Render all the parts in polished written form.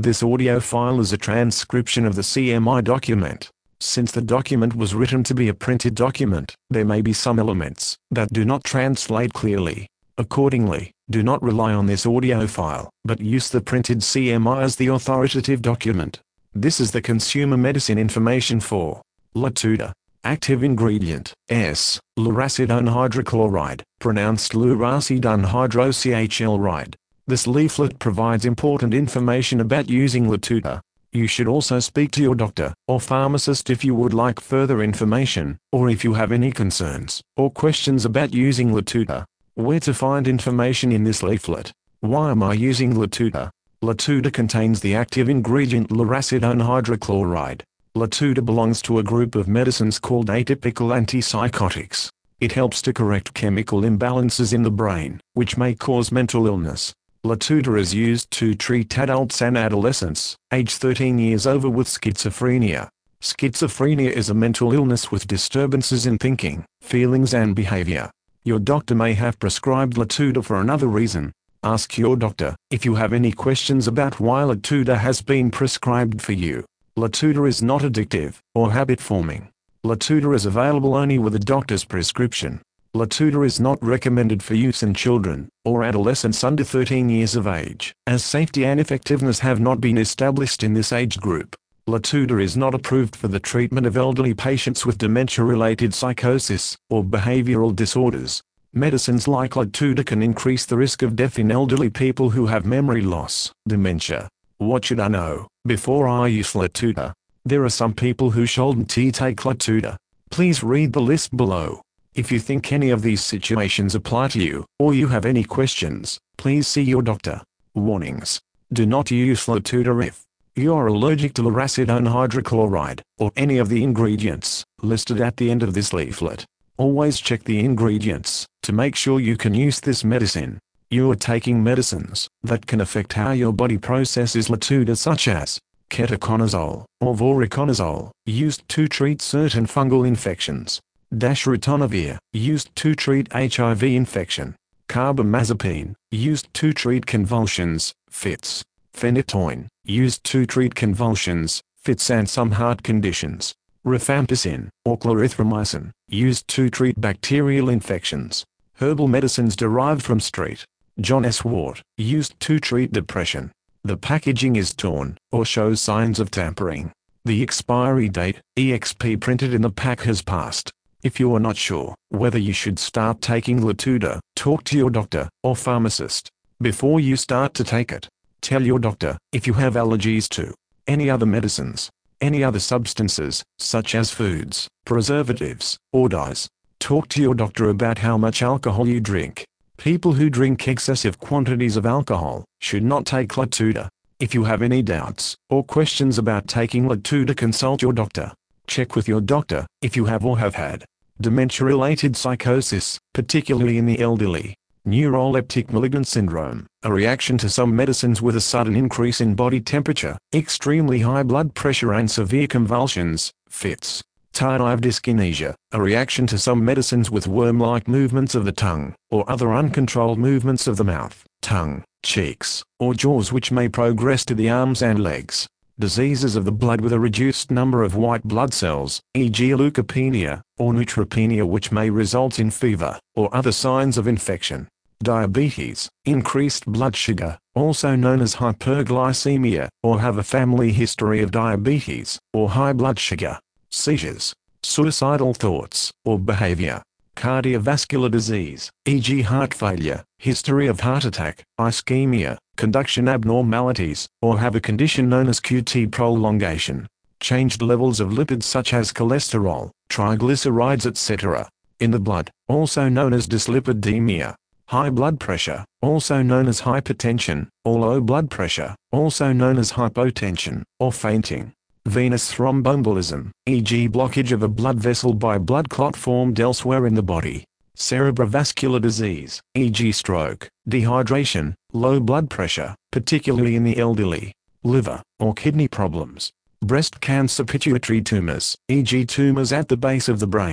This audio file is a transcription of the CMI document. Since the document was written to be a printed document, there may be some elements that do not translate clearly. Accordingly, do not rely on this audio file, but use the printed CMI as the authoritative document. This is the consumer medicine information for Latuda. Active ingredient, S. Luracidone hydrochloride, pronounced luracidone hydrochloride. This leaflet provides important information about using Latuda. You should also speak to your doctor or pharmacist if you would like further information, or if you have any concerns or questions about using Latuda. Where to find information in this leaflet? Why am I using Latuda? Latuda contains the active ingredient luracidone hydrochloride. Latuda belongs to a group of medicines called atypical antipsychotics. It helps to correct chemical imbalances in the brain, which may cause mental illness. Latuda is used to treat adults and adolescents, age 13 years over, with schizophrenia. Schizophrenia is a mental illness with disturbances in thinking, feelings and behavior. Your doctor may have prescribed Latuda for another reason. Ask your doctor if you have any questions about why Latuda has been prescribed for you. Latuda is not addictive or habit-forming. Latuda is available only with a doctor's prescription. Latuda is not recommended for use in children or adolescents under 13 years of age, as safety and effectiveness have not been established in this age group. Latuda is not approved for the treatment of elderly patients with dementia-related psychosis or behavioral disorders. Medicines like Latuda can increase the risk of death in elderly people who have memory loss, dementia. What should I know before I use Latuda? There are some people who shouldn't take Latuda. Please read the list below. If you think any of these situations apply to you, or you have any questions, please see your doctor. Warnings. Do not use Latuda if you are allergic to luracidone hydrochloride, or any of the ingredients listed at the end of this leaflet. Always check the ingredients to make sure you can use this medicine. You are taking medicines that can affect how your body processes Latuda, such as ketoconazole or voriconazole, used to treat certain fungal infections. Ritonavir, used to treat HIV infection. Carbamazepine, used to treat convulsions, fits. Phenytoin, used to treat convulsions, fits and some heart conditions. Rifampicin, or clarithromycin, used to treat bacterial infections. Herbal medicines derived from Street John S. wort, used to treat depression. The packaging is torn or shows signs of tampering. The expiry date, EXP printed in the pack, has passed. If you are not sure whether you should start taking Latuda, talk to your doctor or pharmacist before you start to take it. Tell your doctor if you have allergies to any other medicines, any other substances, such as foods, preservatives, or dyes. Talk to your doctor about how much alcohol you drink. People who drink excessive quantities of alcohol should not take Latuda. If you have any doubts or questions about taking Latuda, consult your doctor. Check with your doctor if you have or have had dementia-related psychosis, particularly in the elderly. Neuroleptic malignant syndrome, a reaction to some medicines with a sudden increase in body temperature, extremely high blood pressure and severe convulsions, fits. Tardive dyskinesia, a reaction to some medicines with worm-like movements of the tongue, or other uncontrolled movements of the mouth, tongue, cheeks, or jaws, which may progress to the arms and legs. Diseases of the blood with a reduced number of white blood cells, e.g. leukopenia, or neutropenia, which may result in fever, or other signs of infection. Diabetes, increased blood sugar, also known as hyperglycemia, or have a family history of diabetes, or high blood sugar. Seizures, suicidal thoughts, or behavior. Cardiovascular disease, e.g. heart failure, history of heart attack, ischemia, conduction abnormalities, or have a condition known as QT prolongation. Changed levels of lipids such as cholesterol, triglycerides, etc. in the blood, also known as dyslipidemia. High blood pressure, also known as hypertension, or low blood pressure, also known as hypotension, or fainting. Venous thromboembolism, e.g. blockage of a blood vessel by blood clot formed elsewhere in the body. Cerebrovascular disease, e.g. stroke, dehydration, low blood pressure, particularly in the elderly. Liver or kidney problems. Breast cancer, pituitary tumors, e.g. tumors at the base of the brain.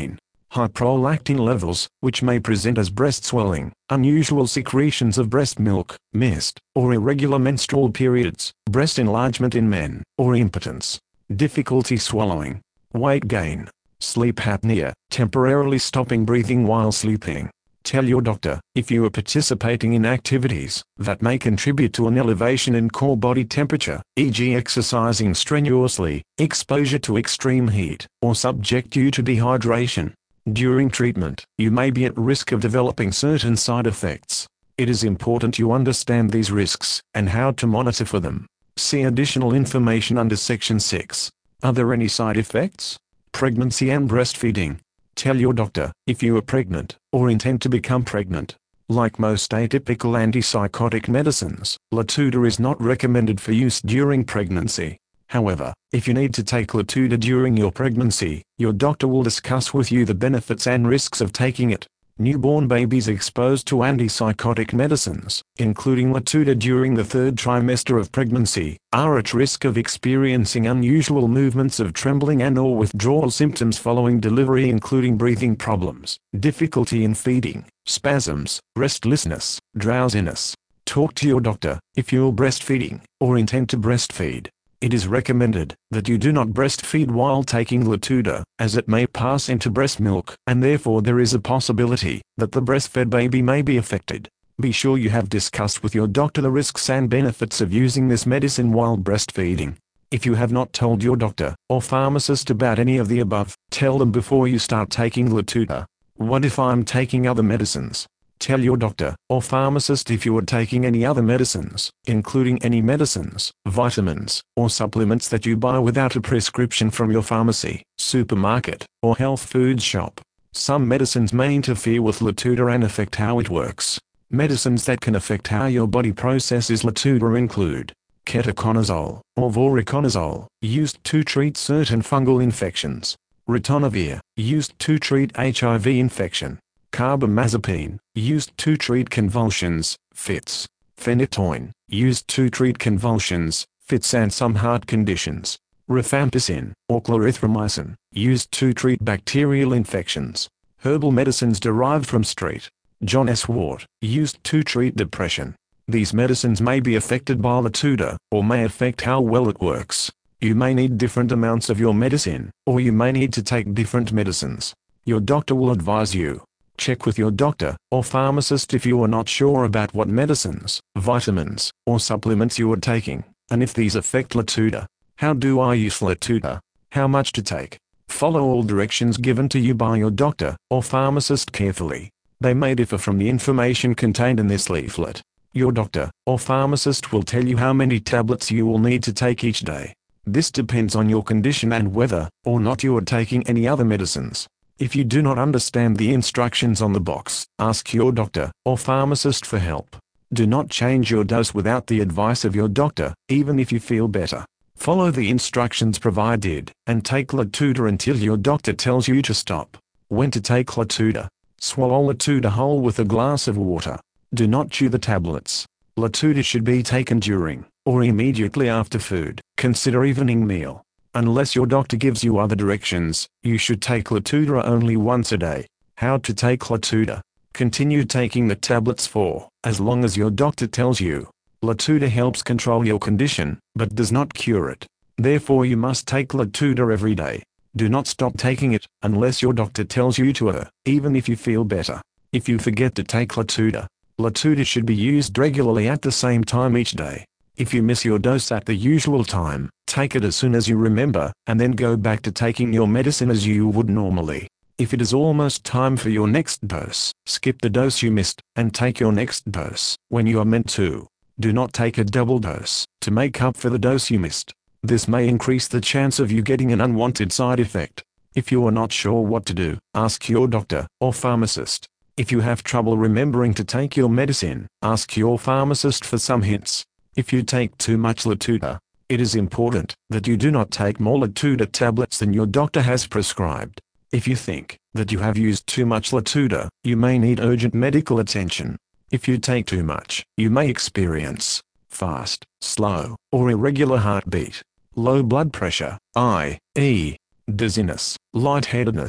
high prolactin levels, which may present as breast swelling, unusual secretions of breast milk, mist, or irregular menstrual periods, breast enlargement in men, or impotence, difficulty swallowing, weight gain, sleep apnea, temporarily stopping breathing while sleeping. Tell your doctor if you are participating in activities that may contribute to an elevation in core body temperature, e.g. exercising strenuously, exposure to extreme heat, or subject you to dehydration. During treatment, you may be at risk of developing certain side effects. It is important you understand these risks and how to monitor for them. See additional information under Section 6. Are there any side effects? Pregnancy and breastfeeding. Tell your doctor if you are pregnant or intend to become pregnant. Like most atypical antipsychotic medicines, Latuda is not recommended for use during pregnancy. However, if you need to take Latuda during your pregnancy, your doctor will discuss with you the benefits and risks of taking it. Newborn babies exposed to antipsychotic medicines, including Latuda during the third trimester of pregnancy, are at risk of experiencing unusual movements of trembling and/or withdrawal symptoms following delivery, including breathing problems, difficulty in feeding, spasms, restlessness, drowsiness. Talk to your doctor if you're breastfeeding or intend to breastfeed. It is recommended that you do not breastfeed while taking Latuda, as it may pass into breast milk, and therefore there is a possibility that the breastfed baby may be affected. Be sure you have discussed with your doctor the risks and benefits of using this medicine while breastfeeding. If you have not told your doctor or pharmacist about any of the above, tell them before you start taking Latuda. What if I'm taking other medicines? Tell your doctor or pharmacist if you are taking any other medicines, including any medicines, vitamins, or supplements that you buy without a prescription from your pharmacy, supermarket, or health food shop. Some medicines may interfere with Latuda and affect how it works. Medicines that can affect how your body processes Latuda include ketoconazole, or voriconazole, used to treat certain fungal infections. Ritonavir, used to treat HIV infection. Carbamazepine, used to treat convulsions, fits. Phenytoin, used to treat convulsions, fits and some heart conditions. Rifampicin, or clarithromycin, used to treat bacterial infections. Herbal medicines derived from Street John S. wort, used to treat depression. These medicines may be affected by Latuda, or may affect how well it works. You may need different amounts of your medicine, or you may need to take different medicines. Your doctor will advise you. Check with your doctor or pharmacist if you are not sure about what medicines, vitamins, or supplements you are taking, and if these affect Latuda. How do I use Latuda? How much to take? Follow all directions given to you by your doctor or pharmacist carefully. They may differ from the information contained in this leaflet. Your doctor or pharmacist will tell you how many tablets you will need to take each day. This depends on your condition and whether or not you are taking any other medicines. If you do not understand the instructions on the box, ask your doctor or pharmacist for help. Do not change your dose without the advice of your doctor, even if you feel better. Follow the instructions provided, and take Latuda until your doctor tells you to stop. When to take Latuda? Swallow Latuda whole with a glass of water. Do not chew the tablets. Latuda should be taken during, or immediately after food. Consider evening meal. Unless your doctor gives you other directions, you should take Latuda only once a day. How to take Latuda? Continue taking the tablets for as long as your doctor tells you. Latuda helps control your condition, but does not cure it. Therefore you must take Latuda every day. Do not stop taking it unless your doctor tells you to, even if you feel better. If you forget to take Latuda, Latuda should be used regularly at the same time each day. If you miss your dose at the usual time, take it as soon as you remember, and then go back to taking your medicine as you would normally. If it is almost time for your next dose, skip the dose you missed, and take your next dose when you are meant to. Do not take a double dose to make up for the dose you missed. This may increase the chance of you getting an unwanted side effect. If you are not sure what to do, ask your doctor or pharmacist. If you have trouble remembering to take your medicine, ask your pharmacist for some hints. If you take too much Latuda, it is important that you do not take more Latuda tablets than your doctor has prescribed. If you think that you have used too much Latuda, you may need urgent medical attention. If you take too much, you may experience fast, slow, or irregular heartbeat, low blood pressure, i.e., dizziness, lightheadedness,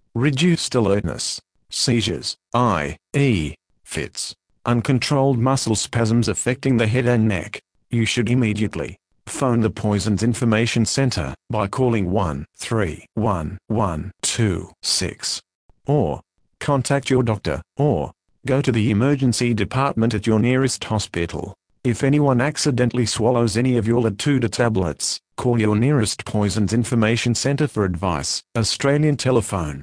reduced alertness, seizures, i.e., fits, uncontrolled muscle spasms affecting the head and neck. You should immediately phone the Poisons Information Center by calling 1-311-26, or contact your doctor, or go to the emergency department at your nearest hospital. If anyone accidentally swallows any of your Latuda tablets, call your nearest Poisons Information Center for advice. Australian telephone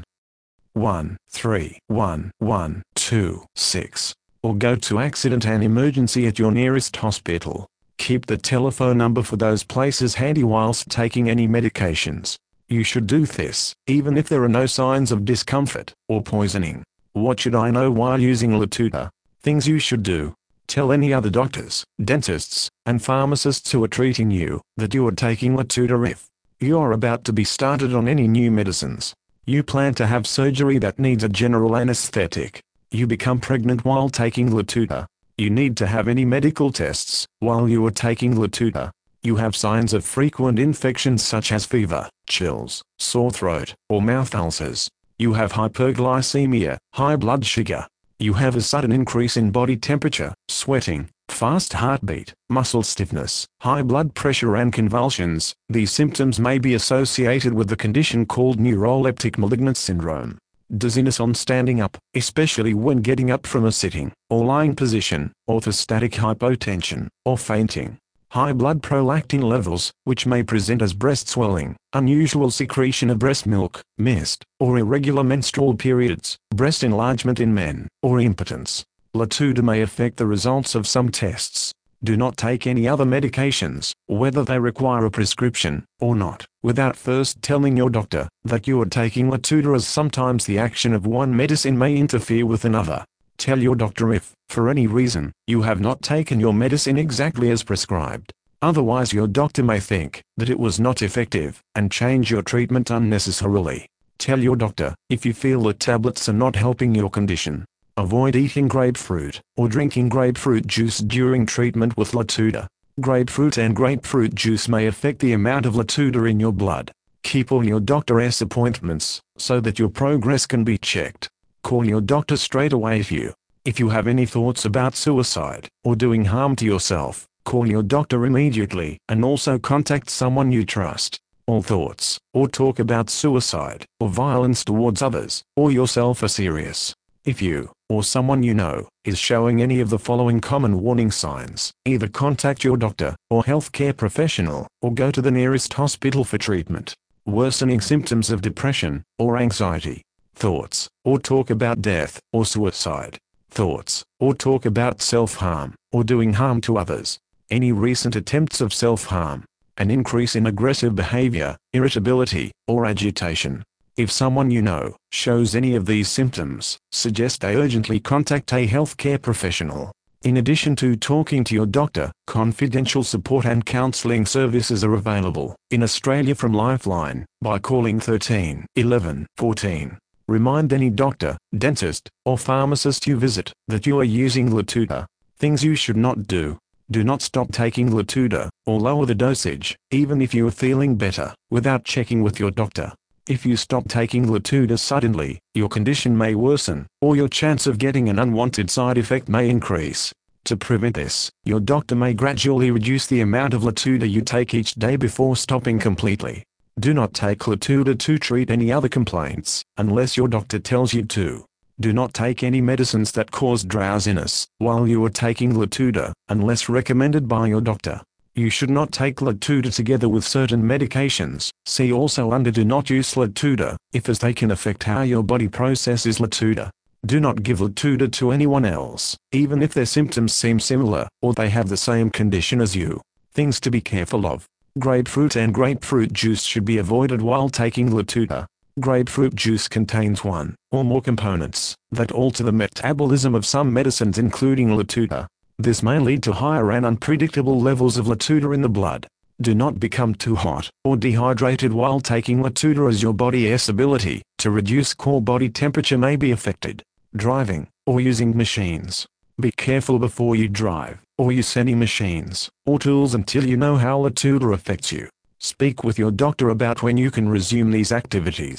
1-311-26, or go to Accident and Emergency at your nearest hospital. Keep the telephone number for those places handy whilst taking any medications. You should do this, even if there are no signs of discomfort or poisoning. What should I know while using Latuda? Things you should do. Tell any other doctors, dentists, and pharmacists who are treating you that you are taking Latuda if you are about to be started on any new medicines. You plan to have surgery that needs a general anesthetic. You become pregnant while taking Latuda. You need to have any medical tests while you are taking Latuda. You have signs of frequent infections such as fever, chills, sore throat, or mouth ulcers. You have hyperglycemia, high blood sugar. You have a sudden increase in body temperature, sweating, fast heartbeat, muscle stiffness, high blood pressure and convulsions. These symptoms may be associated with the condition called neuroleptic malignant syndrome. Dizziness on standing up, especially when getting up from a sitting or lying position, orthostatic hypotension, or fainting. High blood prolactin levels, which may present as breast swelling, unusual secretion of breast milk, missed or irregular menstrual periods, breast enlargement in men, or impotence. Latuda may affect the results of some tests. Do not take any other medications, whether they require a prescription or not, without first telling your doctor that you are taking Latuda, as sometimes the action of one medicine may interfere with another. Tell your doctor if, for any reason, you have not taken your medicine exactly as prescribed. Otherwise your doctor may think that it was not effective and change your treatment unnecessarily. Tell your doctor if you feel the tablets are not helping your condition. Avoid eating grapefruit or drinking grapefruit juice during treatment with Latuda. Grapefruit and grapefruit juice may affect the amount of Latuda in your blood. Keep all your doctor's appointments so that your progress can be checked. Call your doctor straight away if you have any thoughts about suicide or doing harm to yourself. Call your doctor immediately and also contact someone you trust. All thoughts or talk about suicide or violence towards others or yourself are serious. If you, or someone you know, is showing any of the following common warning signs, either contact your doctor or healthcare professional, or go to the nearest hospital for treatment. Worsening symptoms of depression or anxiety. Thoughts or talk about death or suicide. Thoughts or talk about self-harm or doing harm to others. Any recent attempts of self-harm. An increase in aggressive behavior, irritability, or agitation. If someone you know shows any of these symptoms, suggest they urgently contact a healthcare professional. In addition to talking to your doctor, confidential support and counseling services are available in Australia from Lifeline by calling 13 11 14. Remind any doctor, dentist, or pharmacist you visit that you are using Latuda. Things you should not do. Do not stop taking Latuda or lower the dosage, even if you are feeling better, without checking with your doctor. If you stop taking Latuda suddenly, your condition may worsen, or your chance of getting an unwanted side effect may increase. To prevent this, your doctor may gradually reduce the amount of Latuda you take each day before stopping completely. Do not take Latuda to treat any other complaints, unless your doctor tells you to. Do not take any medicines that cause drowsiness while you are taking Latuda, unless recommended by your doctor. You should not take Latuda together with certain medications. See also under Do not use Latuda, if as they can affect how your body processes Latuda. Do not give Latuda to anyone else, even if their symptoms seem similar, or they have the same condition as you. Things to be careful of. Grapefruit and grapefruit juice should be avoided while taking Latuda. Grapefruit juice contains one or more components that alter the metabolism of some medicines including Latuda. This may lead to higher and unpredictable levels of Latuda in the blood. Do not become too hot or dehydrated while taking Latuda, as your body's ability to reduce core body temperature may be affected. Driving or using machines. Be careful before you drive or use any machines or tools until you know how Latuda affects you. Speak with your doctor about when you can resume these activities.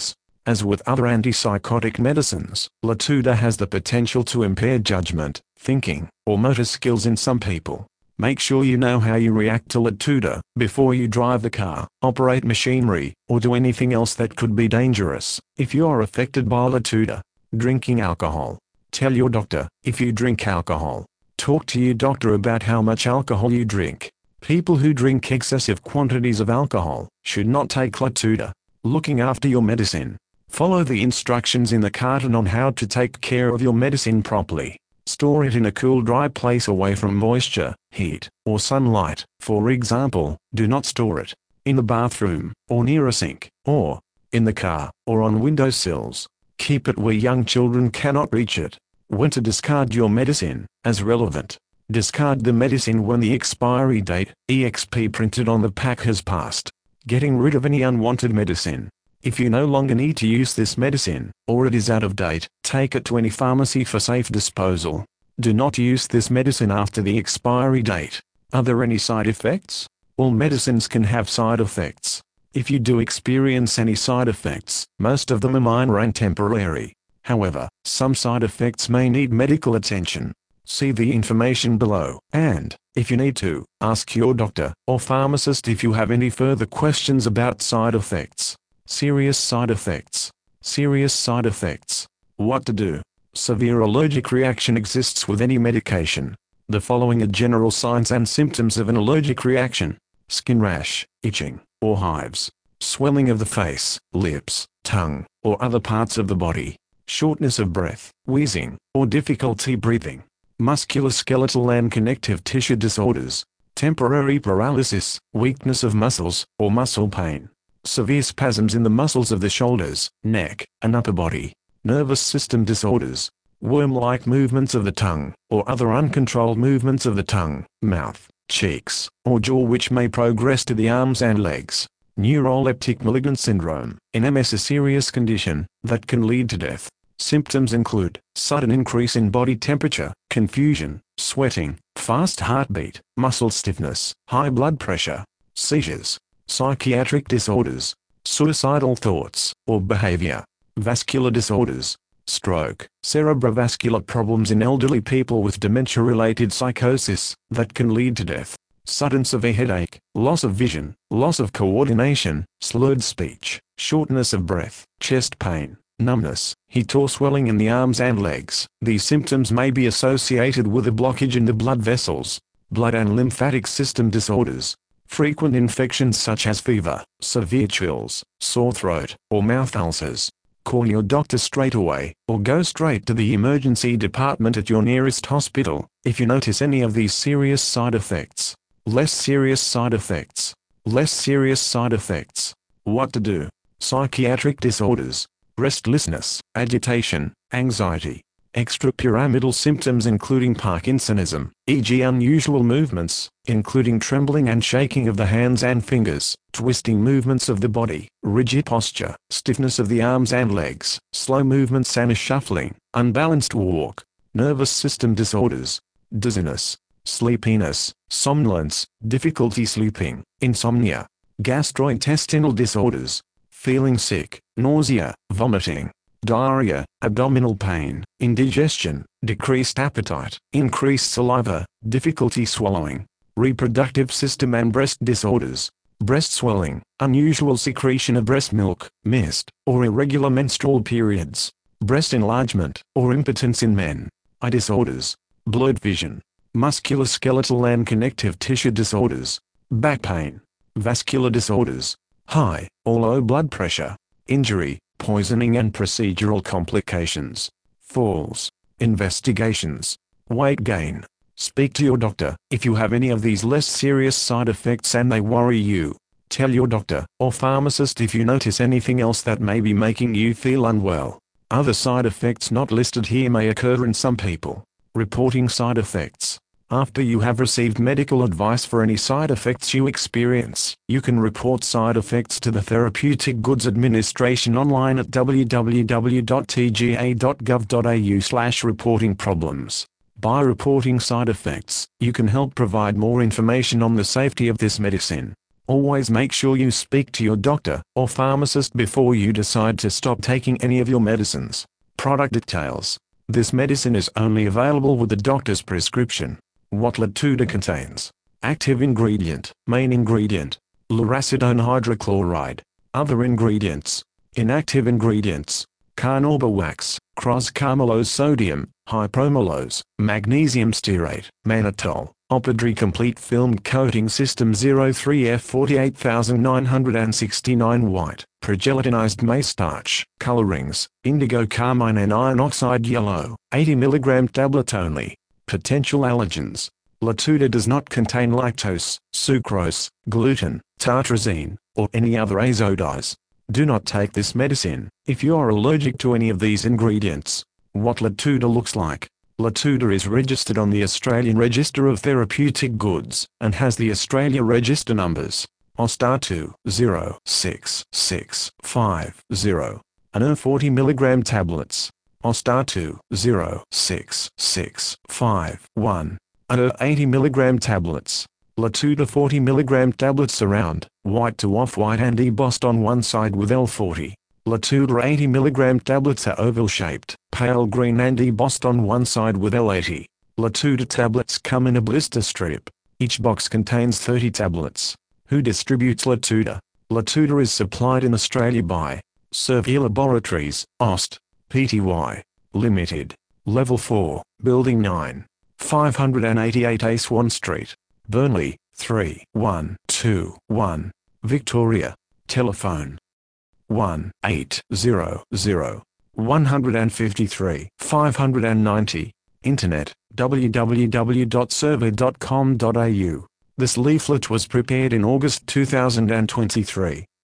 As with other antipsychotic medicines, Latuda has the potential to impair judgment, thinking, or motor skills in some people. Make sure you know how you react to Latuda before you drive the car, operate machinery, or do anything else that could be dangerous. If you are affected by Latuda, drinking alcohol. Tell your doctor if you drink alcohol. Talk to your doctor about how much alcohol you drink. People who drink excessive quantities of alcohol should not take Latuda. Looking after your medicine. Follow the instructions in the carton on how to take care of your medicine properly. Store it in a cool, dry place away from moisture, heat, or sunlight. For example, do not store it in the bathroom, or near a sink, or in the car, or on windowsills. Keep it where young children cannot reach it. When to discard your medicine, as relevant. Discard the medicine when the expiry date, EXP printed on the pack has passed. Getting rid of any unwanted medicine. If you no longer need to use this medicine, or it is out of date, take it to any pharmacy for safe disposal. Do not use this medicine after the expiry date. Are there any side effects? All medicines can have side effects. If you do experience any side effects, most of them are minor and temporary. However, some side effects may need medical attention. See the information below, and, if you need to, ask your doctor or pharmacist if you have any further questions about side effects. Serious side effects. Serious side effects. What to do? Severe allergic reaction exists with any medication. The following are general signs and symptoms of an allergic reaction: skin rash, itching, or hives, swelling of the face, lips, tongue, or other parts of the body, shortness of breath, wheezing, or difficulty breathing, musculoskeletal and connective tissue disorders, temporary paralysis, weakness of muscles, or muscle pain, severe spasms in the muscles of the shoulders, neck, and upper body, nervous system disorders, worm-like movements of the tongue, or other uncontrolled movements of the tongue, mouth, cheeks, or jaw which may progress to the arms and legs. Neuroleptic malignant syndrome, NMS, a serious condition that can lead to death. Symptoms include sudden increase in body temperature, confusion, sweating, fast heartbeat, muscle stiffness, high blood pressure, seizures, psychiatric disorders, suicidal thoughts or behavior, vascular disorders, stroke, cerebrovascular problems in elderly people with dementia-related psychosis that can lead to death, sudden severe headache, loss of vision, loss of coordination, slurred speech, shortness of breath, chest pain, numbness, heat or swelling in the arms and legs. These symptoms may be associated with a blockage in the blood vessels, blood and lymphatic system disorders, frequent infections such as fever, severe chills, sore throat, or mouth ulcers. Call your doctor straight away, or go straight to the emergency department at your nearest hospital, if you notice any of these serious side effects. Less serious side effects. Less serious side effects. What to do? Psychiatric disorders. Restlessness, agitation, anxiety. Extrapyramidal symptoms including Parkinsonism, e.g. unusual movements, including trembling and shaking of the hands and fingers, twisting movements of the body, rigid posture, stiffness of the arms and legs, slow movements and shuffling, unbalanced walk. Nervous system disorders. Dizziness, sleepiness, somnolence, difficulty sleeping, insomnia. Gastrointestinal disorders. Feeling sick, nausea, vomiting, diarrhea, abdominal pain, indigestion, decreased appetite, increased saliva, difficulty swallowing. Reproductive system and breast disorders. Breast swelling, unusual secretion of breast milk, missed, or irregular menstrual periods. Breast enlargement, or impotence in men. Eye disorders. Blurred vision. Musculoskeletal and connective tissue disorders. Back pain. Vascular disorders. High or low blood pressure. Injury, poisoning and procedural complications. Falls. Investigations. Weight gain. Speak to your doctor if you have any of these less serious side effects and they worry you. Tell your doctor or pharmacist if you notice anything else that may be making you feel unwell. Other side effects not listed here may occur in some people. Reporting side effects. After you have received medical advice for any side effects you experience, you can report side effects to the Therapeutic Goods Administration online at www.tga.gov.au/reportingproblems. By reporting side effects, you can help provide more information on the safety of this medicine. Always make sure you speak to your doctor or pharmacist before you decide to stop taking any of your medicines. Product details. This medicine is only available with the doctor's prescription. What Latuda contains. Active ingredient. Main ingredient. Lurasidone hydrochloride. Other ingredients. Inactive ingredients. Carnauba wax, cross-carmellose sodium, hypromellose, magnesium stearate, mannitol, Opidre Complete Film Coating System 03F48969 white, progelatinized maize starch, colorings, indigo carmine and iron oxide yellow, 80 mg tablet only. Potential allergens. Latuda does not contain lactose, sucrose, gluten, tartrazine, or any other azodies. Do not take this medicine if you are allergic to any of these ingredients. What Latuda looks like. Latuda is registered on the Australian Register of Therapeutic Goods and has the Australia Register numbers OSTAR 206650 and are 40 mg tablets. OSTAR 206651 and are 80 mg tablets. Latuda 40 mg tablets are round, white to off-white and embossed on one side with L40. Latuda 80 mg tablets are oval-shaped, pale green and embossed on one side with L80. Latuda tablets come in a blister strip. Each box contains 30 tablets. Who distributes Latuda? Latuda is supplied in Australia by Servier Laboratories, Aust. Pty. Limited. Level 4, Building 9. 588 A Swan Street. Burnley, 3121, Victoria. Telephone 1-800-153-590. Internet, www.servier.com.au. This leaflet was prepared in August 2023.